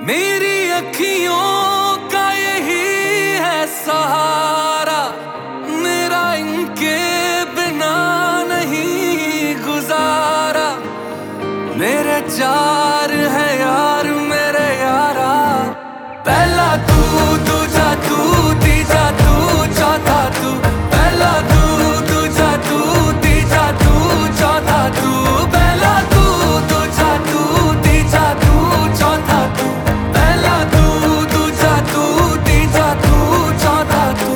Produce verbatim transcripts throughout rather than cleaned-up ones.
मेरी अखियों का यही है सहारा, मेरा इनके बिना नहीं गुजारा। मेरे चार है यार मेरे यारा, पहला तू, दूजा तू, तीजा तू, चौथा तू। पहला तू, दूजा तू, तीजा तू, चौथा तू। पहला तू, दूजा तू, तीजा तू, चौथा तू। पहला तू, दूजा तू, तीजा तू, चौथा तू।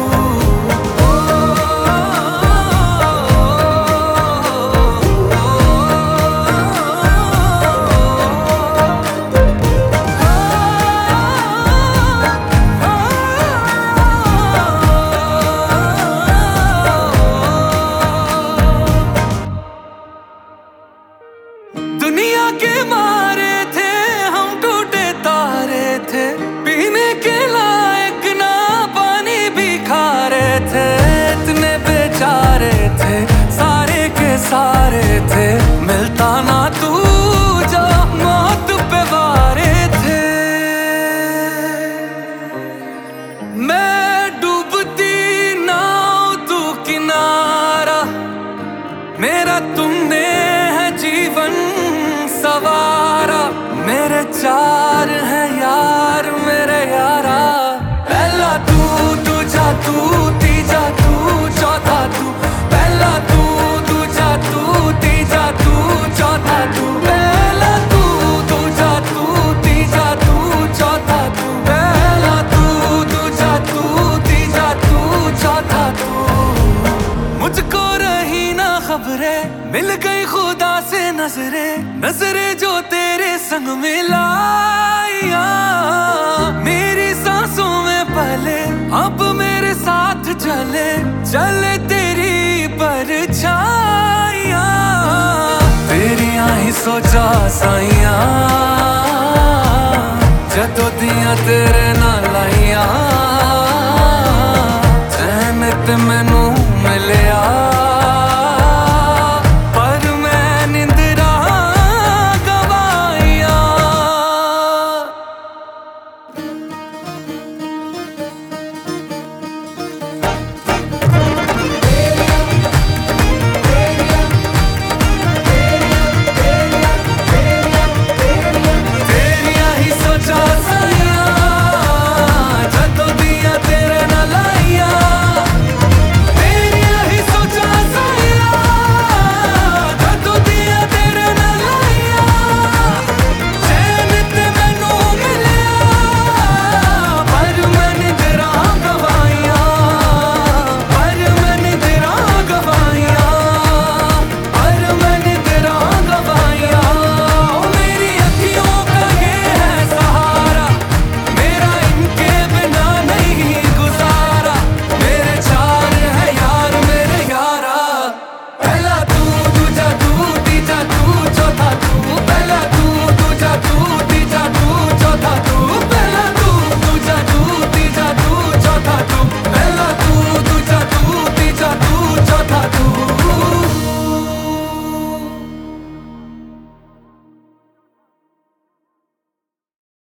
दुनिया के मारे थे हम, टूटे तारे थे, पीने के लायक ना पानी भी खा रहे थे। इतने बेचारे थे, सारे के सारे थे, मिलता ना तू जो मौत पे वारे थे। मैं डूबती नाव तू किनारा, मेरा तुमने है जीवन सवारा। मेरे चार है यार मेरे यारा, पहला तू, दूजा तू, तीजा तू, चौथा तू। पहला तू, दूजा तू, तीजा तू, चौथा तू। पहला तू, दूजा तू, तीजा तू, चौथा तू। पहला तू, दूजा तू, तीजा तू, चौथा तू। मुझको रही ना खबरें, मिल गई खुदा से नजरे, नजरे जो तेरे संग मिलाया। मेरी सांसों में पहले अब मेरे साथ चले, चले तेरी परछाइयां। तेरी ही सोचा साइया, जदों दियां तेरे नाल आइयां।